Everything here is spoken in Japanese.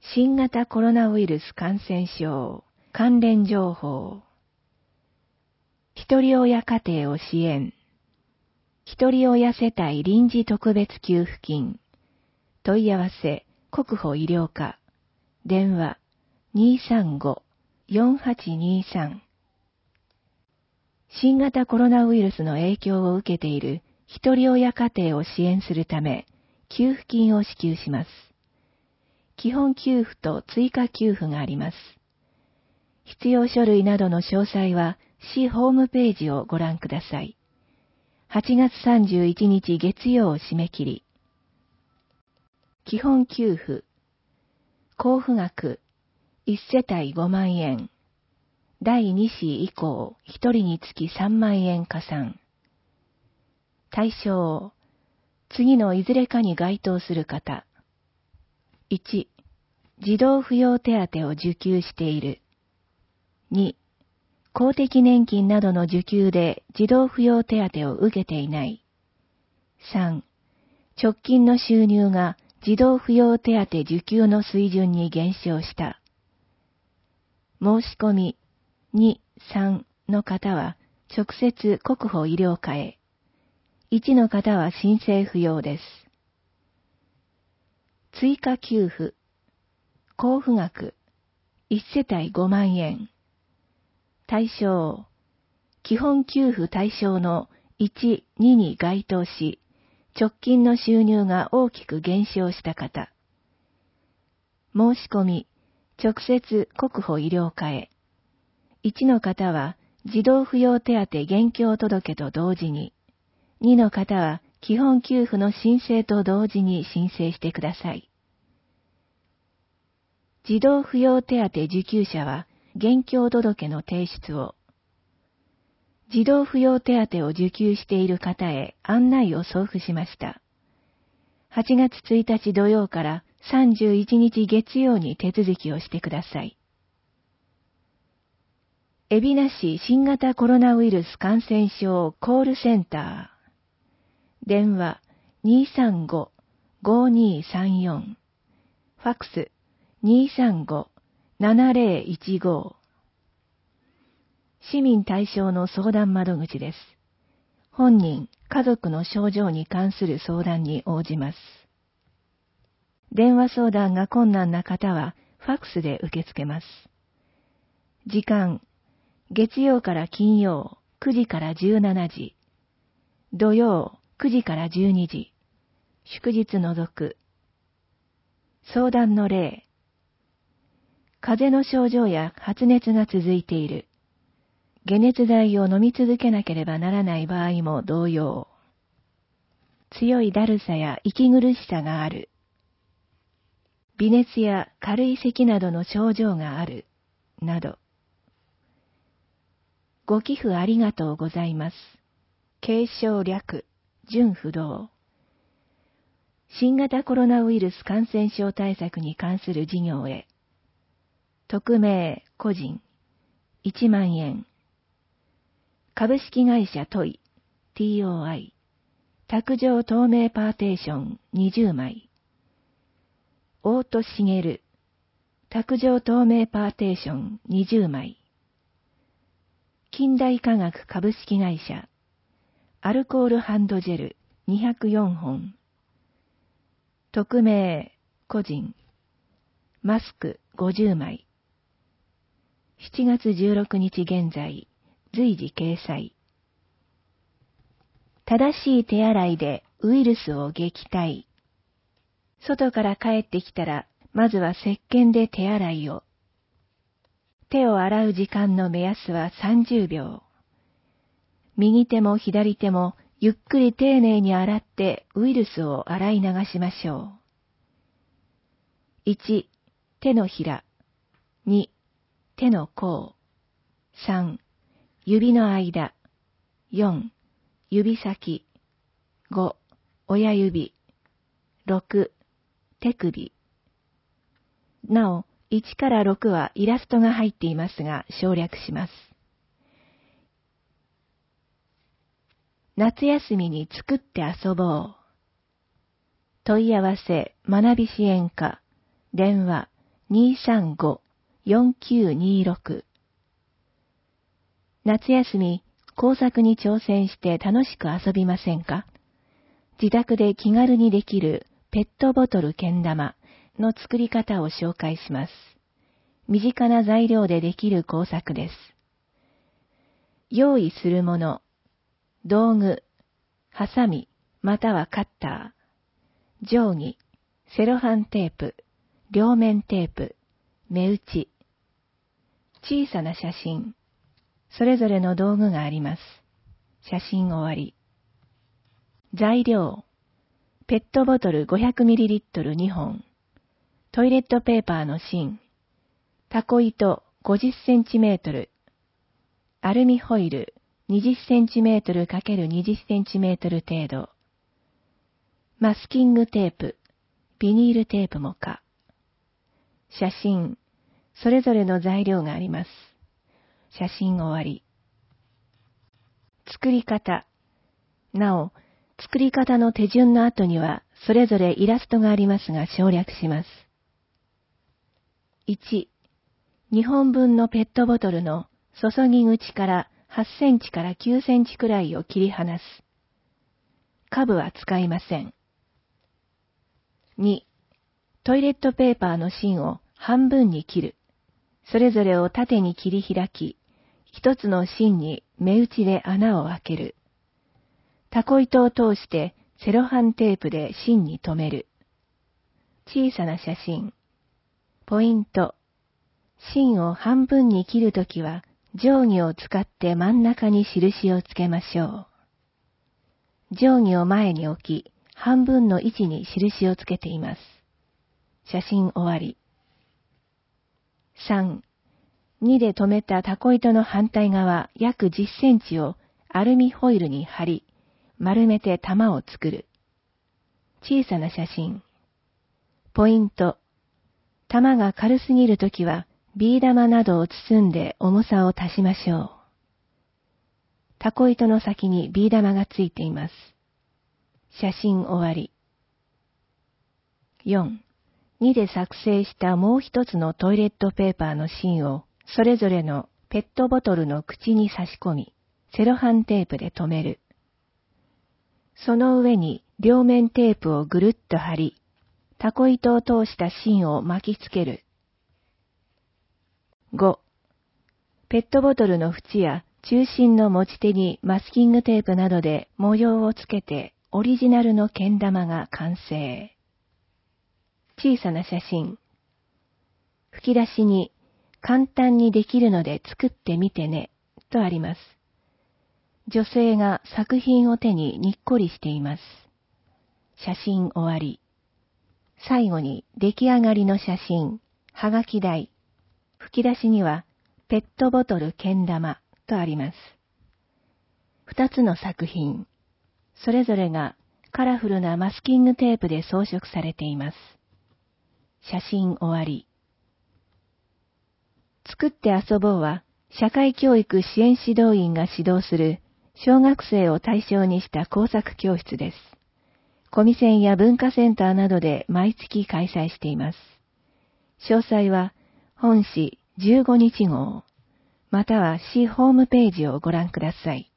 新型コロナウイルス感染症関連情報。ひとり親家庭を支援。ひとり親世帯臨時特別給付金。問い合わせ、国保医療課。電話、235-4823。新型コロナウイルスの影響を受けているひとり親家庭を支援するため、給付金を支給します。基本給付と追加給付があります。必要書類などの詳細は市ホームページをご覧ください。8月31日月曜を締め切り。基本給付。交付額。1世帯5万円。第2子以降、1人につき3万円加算。対象。次のいずれかに該当する方。1、児童扶養手当を受給している。2、公的年金などの受給で児童扶養手当を受けていない。3、直近の収入が児童扶養手当受給の水準に減少した。申し込み2、3の方は直接国保医療課へ。1の方は申請不要です。追加給付。交付額。1世帯5万円。対象。基本給付対象の1、2に該当し、直近の収入が大きく減少した方。申し込み。直接国保医療課へ。1の方は児童扶養手当現況届と同時に、2の方は基本給付の申請と同時に申請してください。児童扶養手当受給者は現況届の提出を。児童扶養手当を受給している方へ案内を送付しました。8月1日土曜から31日月曜に手続きをしてください。海老名市新型コロナウイルス感染症コールセンター。電話235-5234。ファックス235-7015。市民対象の相談窓口です。本人、家族の症状に関する相談に応じます。電話相談が困難な方は、ファックスで受け付けます。時間、月曜から金曜、9時から17時。土曜、9時から12時。祝日除く。相談の例。風邪の症状や発熱が続いている。解熱剤を飲み続けなければならない場合も同様。強いだるさや息苦しさがある。微熱や軽い咳などの症状がある。など。ご寄付ありがとうございます。継承略、準不動。新型コロナウイルス感染症対策に関する事業へ。匿名、個人、1万円。株式会社トイ、TOI。卓上透明パーテーション20枚。大戸茂、卓上透明パーテーション20枚。近代化学株式会社、アルコールハンドジェル204本。匿名、個人、マスク50枚。7月16日現在、随時掲載。正しい手洗いでウイルスを撃退。外から帰ってきたら、まずは石鹸で手洗いを。手を洗う時間の目安は30秒。右手も左手もゆっくり丁寧に洗ってウイルスを洗い流しましょう。1、手のひら。2、手の甲。3、指の間。4、指先。5、親指。6、手首。なお、1から6はイラストが入っていますが省略します。夏休みに作って遊ぼう。問い合わせ学び支援課。電話 235-4926。夏休み、工作に挑戦して楽しく遊びませんか？自宅で気軽にできるペットボトルけん玉の作り方を紹介します。身近な材料でできる工作です。用意するもの、道具、ハサミまたはカッター、定規、セロハンテープ、両面テープ、目打ち、小さな写真、それぞれの道具があります。写真終わり。材料、ペットボトル 500ml 2本、トイレットペーパーの芯、タコ糸 50cm、アルミホイル 20cm×20cm 程度、マスキングテープ、ビニールテープもか。写真、それぞれの材料があります。写真終わり。作り方。なお、作り方の手順の後には、それぞれイラストがありますが省略します。1、2本分のペットボトルの注ぎ口から8センチから9センチくらいを切り離す。カブは使いません。2、トイレットペーパーの芯を半分に切る。それぞれを縦に切り開き、一つの芯に目打ちで穴を開ける。タコ糸を通してセロハンテープで芯に留める。小さな写真。ポイント。芯を半分に切るときは定規を使って真ん中に印をつけましょう。定規を前に置き、半分の位置に印をつけています。写真終わり。3、2で留めたタコ糸の反対側約10センチをアルミホイルに貼り、丸めて玉を作る。小さな写真。ポイント。玉が軽すぎるときはビー玉などを包んで重さを足しましょう。タコ糸の先にビー玉がついています。写真終わり。4、2で作成したもう一つのトイレットペーパーの芯をそれぞれのペットボトルの口に差し込み、セロハンテープで留める。その上に両面テープをぐるっと貼り、タコ糸を通した芯を巻きつける。5、ペットボトルの縁や中心の持ち手にマスキングテープなどで模様をつけてオリジナルのけん玉が完成。小さな写真。吹き出しに簡単にできるので作ってみてねとあります。女性が作品を手ににっこりしています。写真終わり。最後に出来上がりの写真、はがき台。吹き出しにはペットボトルけん玉とあります。二つの作品、それぞれがカラフルなマスキングテープで装飾されています。写真終わり。作って遊ぼうは社会教育支援指導員が指導する小学生を対象にした工作教室です。コミセンや文化センターなどで毎月開催しています。詳細は本誌15日号、または市ホームページをご覧ください。